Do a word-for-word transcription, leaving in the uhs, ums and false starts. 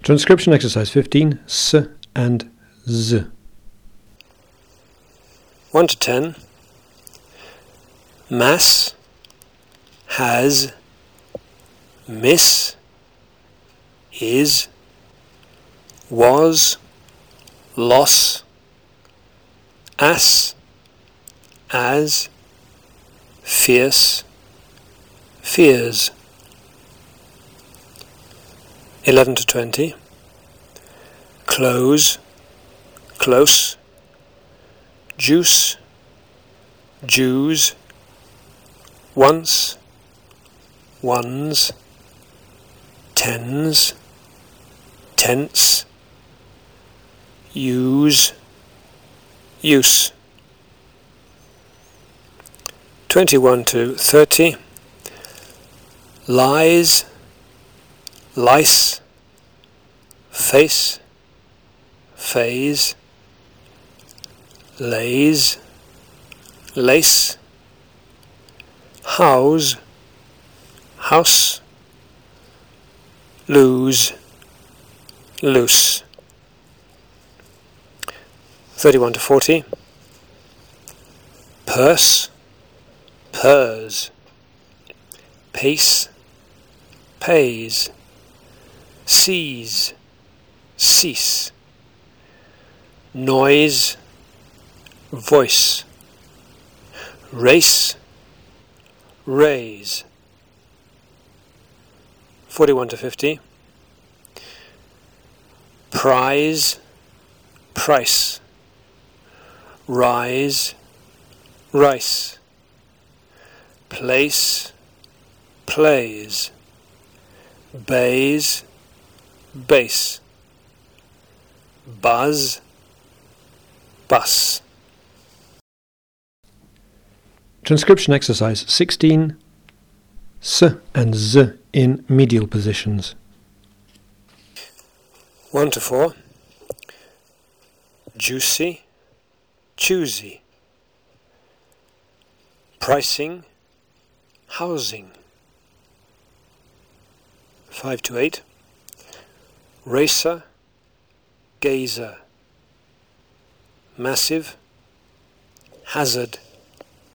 Transcription exercise fifteen, S and Z. one to ten. Mass, has, miss, is, was, loss, ass, as, fierce, fears. eleven to twenty. Close, close, juice, Jews, once, ones, tens, tense, use, use. twenty-one to thirty. Lies, lice, face, phase, lays, lace, house, house, lose, loose. thirty-one to forty. Purse, purrs, pace, pays, seize, cease, noise, voice, race, raise. forty-one to fifty. Prize, price, rise, rice, place, plays, bays, base, buzz, bus. Transcription exercise sixteen, S and Z in medial positions. one to four. Juicy, choosy. Pricing, housing. five to eight. Racer, gazer. Massive, hazard.